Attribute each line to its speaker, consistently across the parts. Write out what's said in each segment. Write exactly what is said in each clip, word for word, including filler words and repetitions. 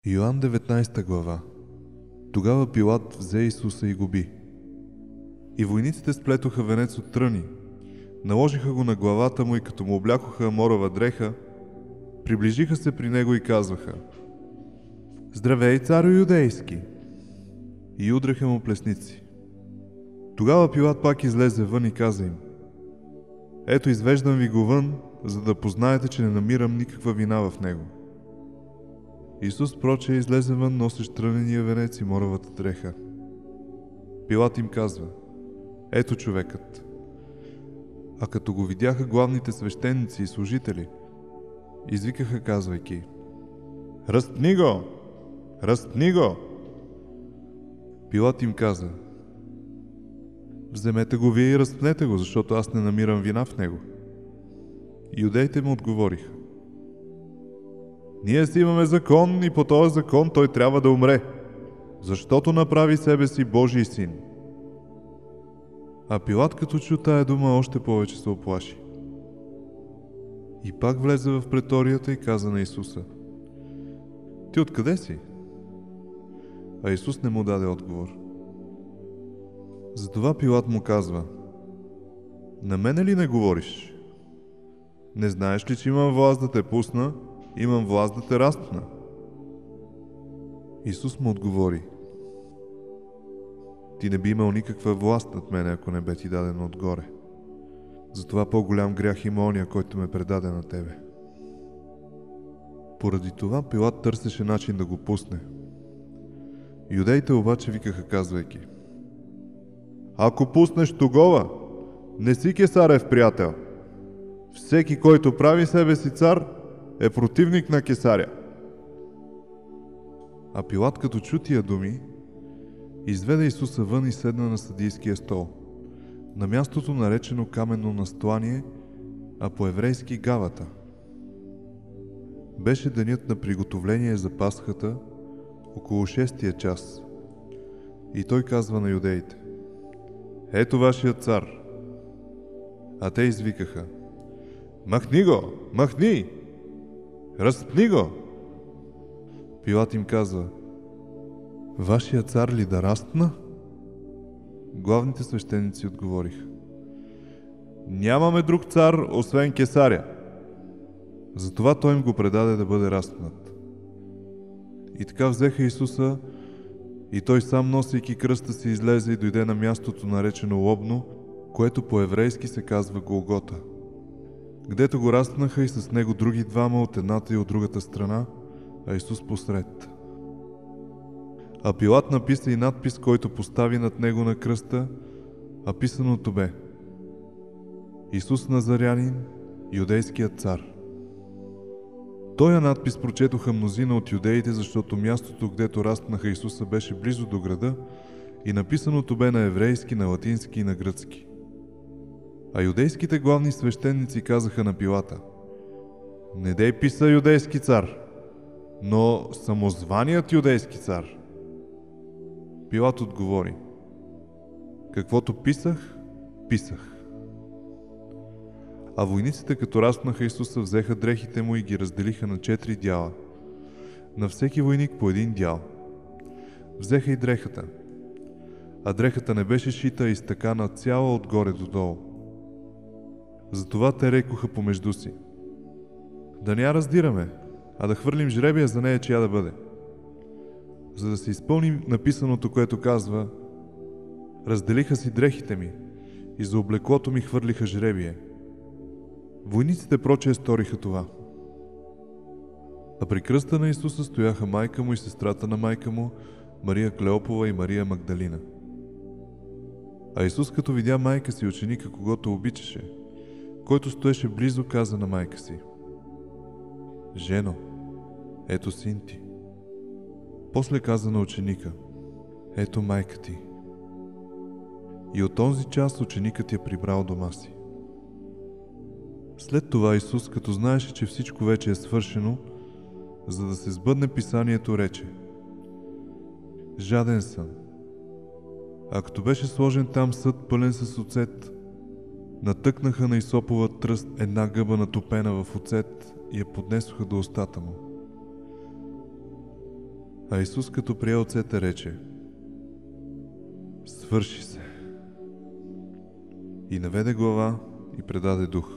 Speaker 1: Йоан деветнайсета глава. Тогава Пилат взе Исуса и го би. И войниците сплетоха венец от тръни, наложиха го на главата му и като му облякоха аморова дреха, приближиха се при него и казваха: „Здравей, царю юдейски!“ И удреха му плесници. Тогава Пилат пак излезе вън и каза им: „Ето, извеждам ви го вън, за да познаете, че не намирам никаква вина в него.“ Исус проче излезе вън, носещ трънения венец и моровата дреха. Пилат им казва: „Ето човекът.“ А като го видяха главните свещеници и служители, извикаха, казвайки: „Разпни го! Разпни го!“ Пилат им каза: „Вземете го вие и разпнете го, защото аз не намирам вина в него.“ Юдеите му отговориха: „Ние си имаме закон и по този закон той трябва да умре, защото направи себе си Божий син.“ А Пилат, като чу тая дума, още повече се оплаши. И пак влезе в преторията и каза на Исуса: „Ти откъде си?“ А Исус не му даде отговор. Затова Пилат му казва: „На мене ли не говориш? Не знаеш ли, че имам власт да те пусна, имам власт да те разпна?“ Исус му отговори: „Ти не би имал никаква власт над мене, ако не бе ти дадено отгоре. Затова по-голям грях има ония, който ме предаде на тебе.“ Поради това Пилат търсеше начин да го пусне. Юдеите обаче викаха, казвайки: „Ако пуснеш тогова, не си кесарев приятел. Всеки, който прави себе си цар, е противник на кесаря.“ А Пилат, като чу тия думи, изведе Исуса вън и седна на съдийския стол, на мястото наречено каменно настлание, а по-еврейски Гавата. Беше денят на приготовление за Пасхата, около шестия час. И той казва на юдеите: „Ето вашият цар.“ А те извикаха: „Махни го! Махни! Разпни го!“ Пилат им казва: „Вашия цар ли да разпна?“ Главните свещеници отговориха: „Нямаме друг цар, освен кесаря.“ Затова той им го предаде да бъде разпнат. И така взеха Исуса, и той сам, носейки кръста си, излезе и дойде на мястото наречено Лобно, което по-еврейски се казва Голгота, гдето го разпнаха и с него други двама от едната и от другата страна, а Исус посред. А Пилат написа и надпис, който постави над него на кръста, а писаното бе: „Исус Назарянин, юдейският цар.“ Тоя надпис прочетоха мнозина от юдеите, защото мястото, гдето разпнаха Исуса, беше близо до града и написаното бе на еврейски, на латински и на гръцки. А юдейските главни свещеници казаха на Пилата: „Не дей писа юдейски цар, но самозваният юдейски цар.“ Пилат отговори: „Каквото писах, писах.“ А войниците, като разпнаха Исуса, взеха дрехите му и ги разделиха на четири дяла, на всеки войник по един дял. Взеха и дрехата, а дрехата не беше шита, и стъкана цяла отгоре до долу. Затова те рекоха помежду си: „Да не я раздираме, а да хвърлим жребия за нея, чия да бъде.“ За да се изпълни написаното, което казва: „Разделиха си дрехите ми и за облеклото ми хвърлиха жребие.“ Войниците прочее сториха това. А при кръста на Исуса стояха майка му и сестрата на майка му, Мария Клеопова и Мария Магдалина. А Исус, като видя майка си, ученика, когото обичаше, който стоеше близо, каза на майка си: „Жено, ето син ти.“ После каза на ученика: „Ето майка ти.“ И от този час ученикът я прибрал дома си. След това Исус, като знаеше, че всичко вече е свършено, за да се сбъдне писанието, рече: „Жаден съм.“ А като беше сложен там съд пълен с оцет, натъкнаха на исопова тръст една гъба натопена в оцет и я поднесоха до устата му. А Исус, като прие оцета, рече: свърши се. И наведе глава и предаде дух.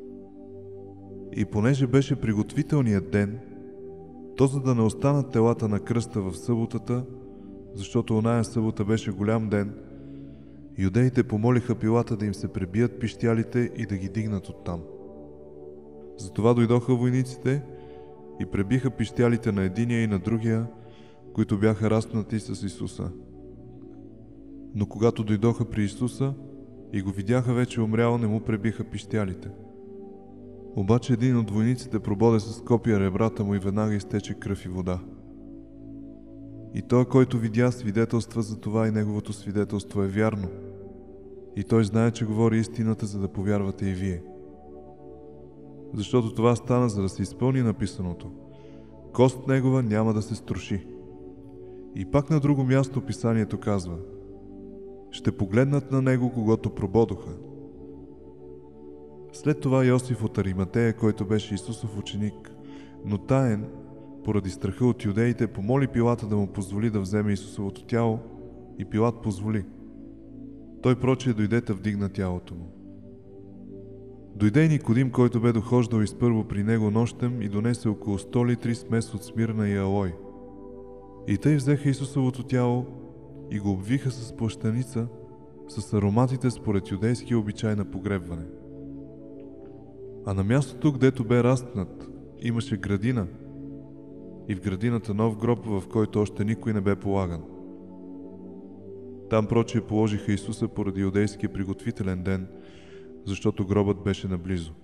Speaker 1: И понеже беше приготвителният ден, то за да не останат телата на кръста в съботата, защото оная събота беше голям ден, юдеите помолиха Пилата да им се пребият пищялите и да ги дигнат оттам. Затова дойдоха войниците и пребиха пищялите на единия и на другия, които бяха разпнати с Исуса. Но когато дойдоха при Исуса и го видяха вече умрял, не му пребиха пищялите. Обаче един от войниците прободе с копия ребрата му и веднага изтече кръв и вода. И той, който видя, свидетелства за това и неговото свидетелство е вярно. И той знае, че говори истината, за да повярвате и вие. Защото това стана, за да се изпълни написаното: кост негова няма да се струши. И пак на друго място писанието казва: ще погледнат на него, когото прободоха. След това Йосиф от Ариматея, който беше Исусов ученик, но таен, поради страха от юдеите, помоли Пилата да му позволи да вземе Исусовото тяло, и Пилат позволи. Той прочее дойде та вдигна тялото му. Дойде и Никодим, който бе дохождал изпърво при него нощем и донесе около сто литри смес от смирна и алой. И тъй взеха Исусовото тяло и го обвиха с плащаница, с ароматите според юдейския обичай на погребване. А на мястото, гдето бе разпнат, имаше градина, и в градината нов гроб, в който още никой не бе полаган. Там прочие положиха Исуса поради юдейския приготвителен ден, защото гробът беше наблизо.